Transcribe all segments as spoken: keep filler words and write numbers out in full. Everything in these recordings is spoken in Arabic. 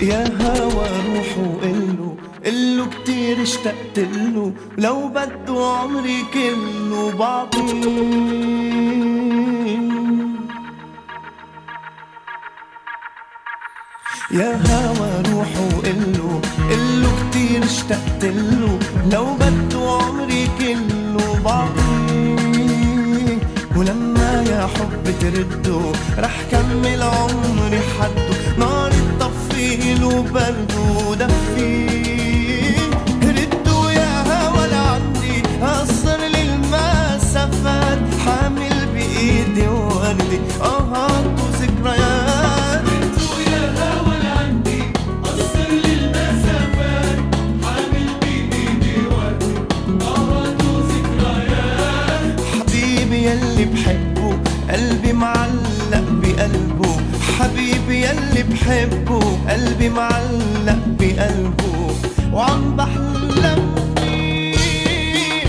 يا هوا روح وقله قله كتير اشتقت له، لو بده عمري كله بعطيه. يا هوا روح وقله قله كتير اشتقت له، لو بده عمري كله بعطيه. ولما يا حب ترده رح كمل عمري حده، نار تطفيله وبرده ودفيه. ردوا يا هوا لعندي قصر للمسافات، حامل بإيدي وردي آهات وذكريات. ردوا يا هوا لعندي قصر للمسافات، حامل بإيدي وردي آهات وذكريات. حبيبي يلي بحبه قلبي معلق بقلبه، حبيبي يلي بحبه قلبي معلق بقلبه، وعم بحلم فيه.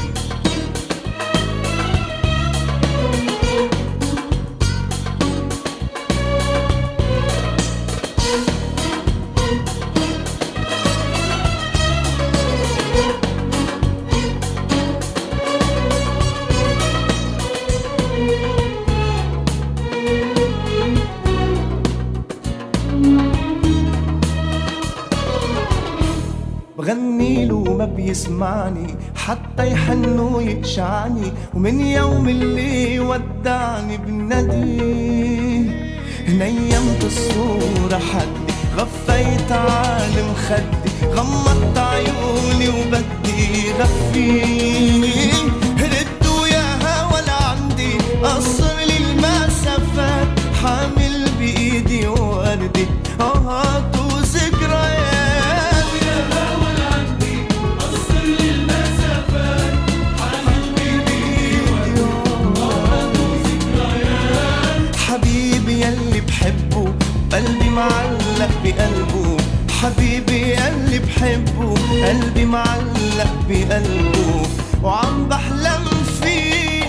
بغنيله ما بيسمعني حتى يحن ويقشعني، ومن يوم اللي ودعني بناديه. نيمت الصورة حدي غفيت عالم خدي، غمضت عيوني وبدي غفيه. ردوا يا هوا لعندي قصر للمسافات، حامل بإيدي وردي آهات وذكريات. يلي بحبه قلبي معلق بقلبه، حبيبي يلي بحبه قلبي معلق بقلبه، وعم بحلم فيه.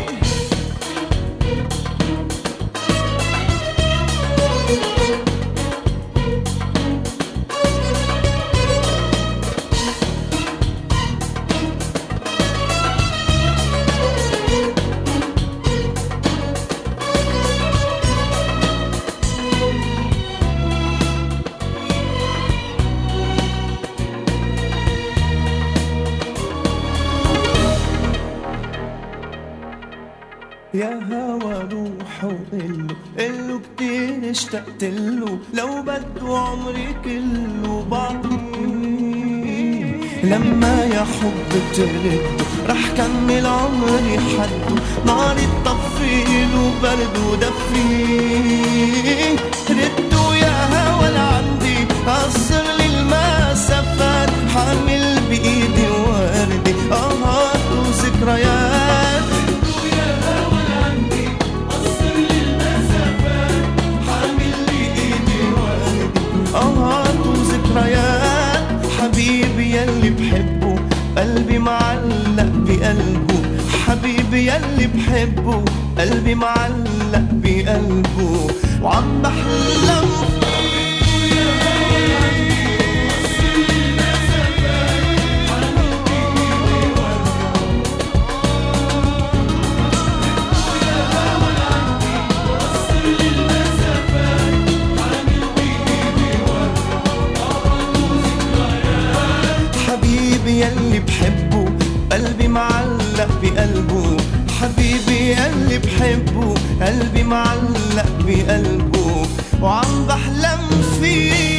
يا هوا روح وقله قله كتير اشتقت له، لو بده عمري كله بعطيه. لما يا حب ترده رح كمل عمري حده، نار تطفيله وبرده ودفيه. ردوا يا هوا لعندي قصر للمسافات، حامل بإيدي وردي آهات وذكريات. آهات وذكريات. حبيبي يلي بحبه قلبي معلق بقلبه، حبيبي يلي بحبه قلبي معلق بقلبه، وعم بحلم يلي بحبه قلبي معلق بقلبه، حبيبي يلي بحبه قلبي معلق بقلبه، وعم بحلم فيه.